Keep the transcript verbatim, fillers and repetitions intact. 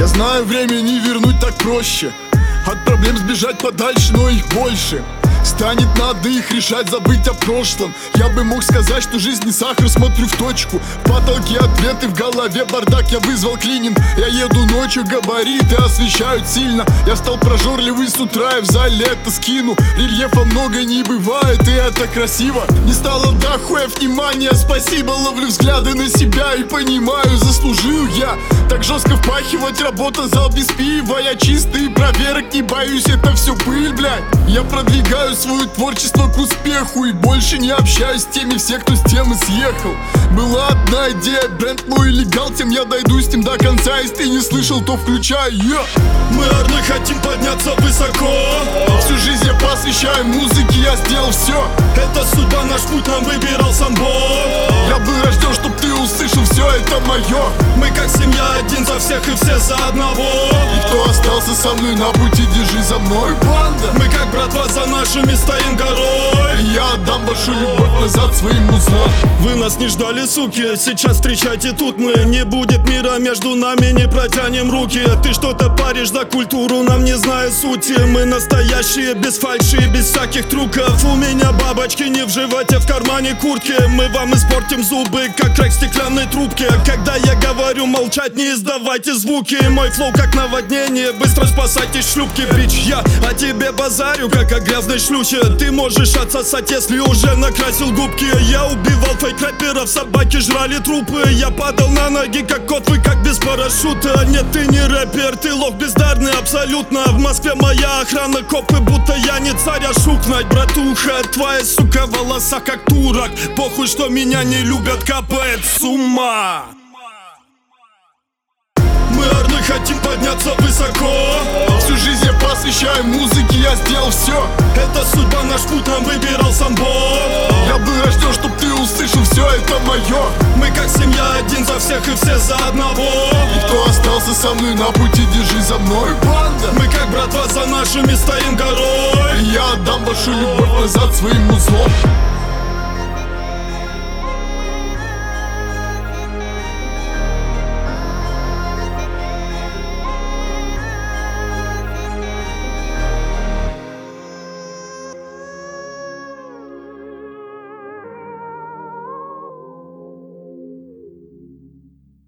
Я знаю, время не вернуть так проще. От проблем сбежать подальше, но их больше. Станет надо их решать, забыть о прошлом. Я бы мог сказать, что жизнь не сахар, смотрю в точку. В потолке ответы, в голове бардак, я вызвал клининг. Я еду ночью, габариты освещают сильно. Я стал прожорливый с утра и в зале это скину. Рельефа много не бывает, и это красиво. Не стало дохуя внимания, спасибо. Ловлю взгляды на себя и понимаю, заслужил я. Так жестко впахивать, работа, зал без пива. Я чистый, проверок не боюсь, это все пыль, блядь. Я продвигаю свое творчество к успеху и больше не общаюсь с теми все, кто с темы съехал. Была одна идея, бренд мой легал, тем я дойду с ним до конца. Если ты не слышал, то включай, yeah. Мы орлы хотим подняться высоко. Всю жизнь я посвящаю музыке, я сделал все. Это судьба, наш путь нам выбирал сам Бог. Я был рожден, чтоб ты услышал, все это мое. Мы как семья, один за всех и все за одного. И кто остался со мной на пути, держи за мной, банда. Мы как братва за нашими стоим горой. И я отдам вашу любовь назад своим узлам. Вы нас не ждали, суки, сейчас встречайте тут мы. Не будет мира между нами, не протянем руки. Ты что-то паришь за культуру, нам не зная сути. Мы настоящие, без фальши, без всяких трюков. У меня бабочки не в животе, в кармане куртки. Мы вам испортим зубы, как крэк в стеклянной трубке. Когда я говорю молчать, не издавайте звуки. Мой флоу как наводнение, быстро спасайтесь шлюпки. Бич, я о тебе базарю, как о грязной шлюхе. Ты можешь отсосать, если уже накрасил губки. Я убивал фейк-рэперов, собаки жрали трупы. Я падал на ноги, как кот, вы как без парашюта. Нет, ты не рэпер, ты лох бездарный абсолютно. В Москве моя охрана, копы, будто я не царь, а шук. Знать, братуха, твоя сука волоса как турок. Похуй, что меня не любят, капает с ума. Мы орлы хотим подняться высоко. Всю жизнь я посвящаю музыке, я сделал все. Это судьба, наш путь нам выбирал сам Бог. Я был рожден, чтоб ты услышал, все это мое. Мы как семья, один за всех и все за одного. И кто остался со мной на пути, держи за мной, банда. Мы как братва за нашими стоим горой. И я отдам вашу любовь назад своим узлом.